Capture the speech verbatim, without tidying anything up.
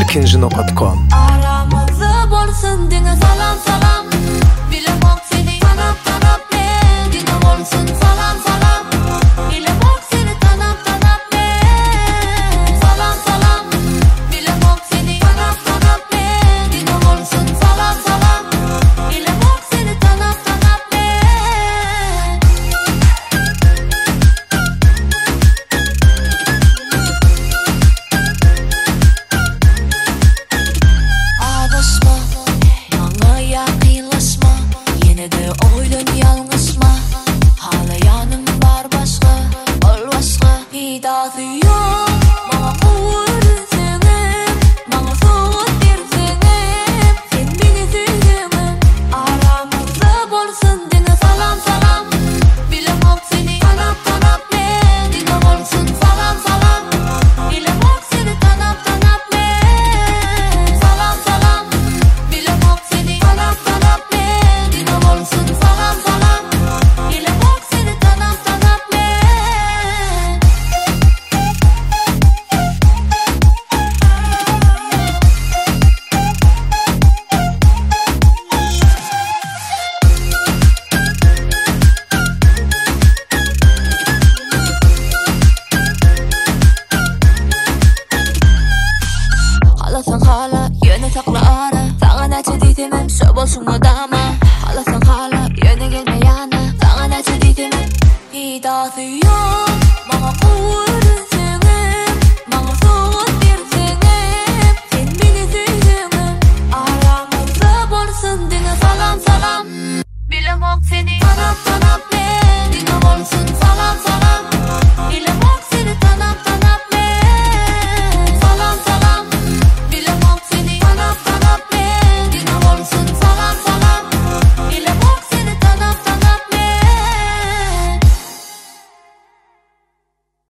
ekinci nokta com. Aramızda bolsun dine salam salam. Bilemok seni tanap tanap men. Dine bolsun salam salam. Bilemok seni tanap tanap men. Salam salam. Bilemok seni tanap tanap men. Dine bolsun salam salam. Bilemok seni tanap tanap men. Adasma, bana yakınlaşma. Yine de oyun yalnızma. Hala yanım var başka, ol başka. Hidatı yok, bana uğur senin. Bana soğut bir senin. Sen beni sürdümün. Aramızda bolsun dine salam salam. Bilemok seni tanap tanap men. Dine bolsun salam salam. Bilemok seni tanap tanap men. Salam salam. Bilemok seni tanap tanap men. Dine bolsun salam salam. Bilemok seni tanap tanap men. Hala sen hala yöne takla ara. Sana ne çediytemem söp olsun odama. Hala sen hala yöne gelme yana. Sana ne çediytemem hidatı yok. Bana uğur senin. Bana soğut bir senin. Sen beni sürdümün. Aramızda bolsun dine salam salam. Bilemok seni tanap tanap